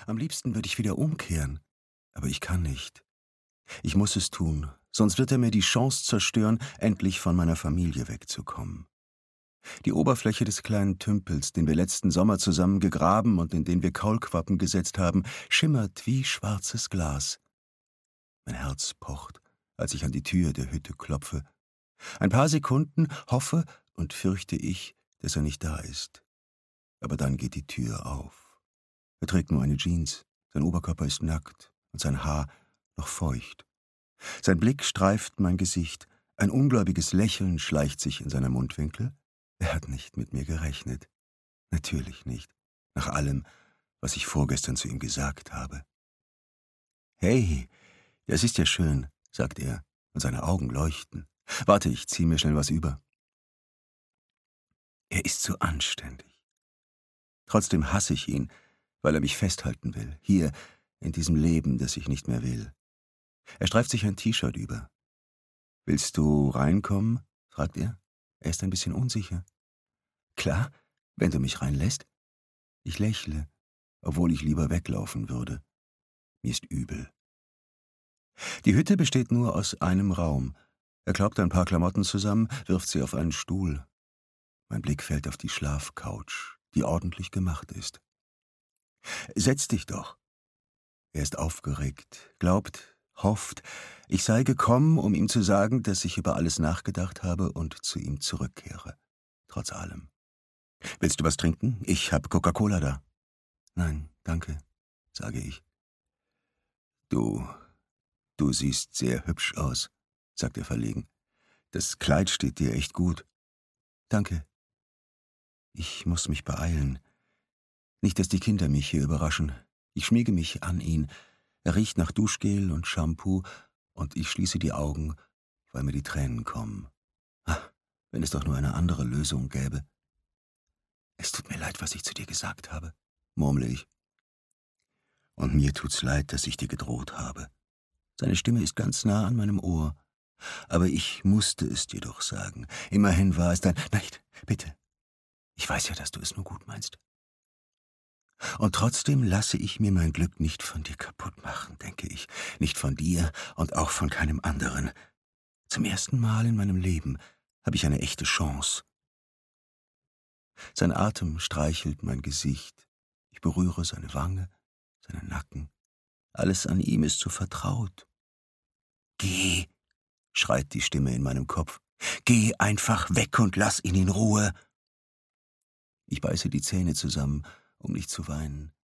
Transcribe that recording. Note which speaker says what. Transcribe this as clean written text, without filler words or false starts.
Speaker 1: Am liebsten würde ich wieder umkehren. Aber ich kann nicht. Ich muss es tun, sonst wird er mir die Chance zerstören, endlich von meiner Familie wegzukommen. Die Oberfläche des kleinen Tümpels, den wir letzten Sommer zusammen gegraben und in den wir Kaulquappen gesetzt haben, schimmert wie schwarzes Glas. Mein Herz pocht, als ich an die Tür der Hütte klopfe. Ein paar Sekunden hoffe und fürchte ich, dass er nicht da ist. Aber dann geht die Tür auf. Er trägt nur eine Jeans, sein Oberkörper ist nackt und sein Haar noch feucht. Sein Blick streift mein Gesicht, ein ungläubiges Lächeln schleicht sich in seine Mundwinkel. Er hat nicht mit mir gerechnet. Natürlich nicht, nach allem, was ich vorgestern zu ihm gesagt habe. »Hey, das ist ja schön«, sagt er, und seine Augen leuchten. »Warte, ich zieh mir schnell was über.« Er ist so anständig. Trotzdem hasse ich ihn, weil er mich festhalten will, hier, in diesem Leben, das ich nicht mehr will. Er streift sich ein T-Shirt über. »Willst du reinkommen?« fragt er. Er ist ein bisschen unsicher. »Klar, wenn du mich reinlässt.« Ich lächle, obwohl ich lieber weglaufen würde. Mir ist übel. Die Hütte besteht nur aus einem Raum. Er klaubt ein paar Klamotten zusammen, wirft sie auf einen Stuhl. Mein Blick fällt auf die Schlafcouch, die ordentlich gemacht ist. »Setz dich doch.« Er ist aufgeregt, glaubt, hofft, ich sei gekommen, um ihm zu sagen, dass ich über alles nachgedacht habe und zu ihm zurückkehre. Trotz allem. »Willst du was trinken? Ich hab Coca-Cola da.« »Nein, danke«, sage ich. Du siehst sehr hübsch aus«, sagt er verlegen. »Das Kleid steht dir echt gut.« »Danke. Ich muss mich beeilen. Nicht, dass die Kinder mich hier überraschen. Ich schmiege mich an ihn. Er riecht nach Duschgel und Shampoo und ich schließe die Augen, weil mir die Tränen kommen. Ach, wenn es doch nur eine andere Lösung gäbe. »Es tut mir leid, was ich zu dir gesagt habe«, murmle ich. »Und mir tut's leid, dass ich dir gedroht habe.« Seine Stimme ist ganz nah an meinem Ohr. »Aber ich musste es dir doch sagen. Immerhin war es dein...« »Nein, bitte. Ich weiß ja, dass du es nur gut meinst. Und trotzdem lasse ich mir mein Glück nicht von dir kaputt machen, denke ich. Nicht von dir und auch von keinem anderen. Zum ersten Mal in meinem Leben habe ich eine echte Chance.« Sein Atem streichelt mein Gesicht. Ich berühre seine Wange, seinen Nacken. Alles an ihm ist so vertraut. »Geh«, schreit die Stimme in meinem Kopf. »Geh einfach weg und lass ihn in Ruhe.« Ich beiße die Zähne zusammen, um nicht zu weinen.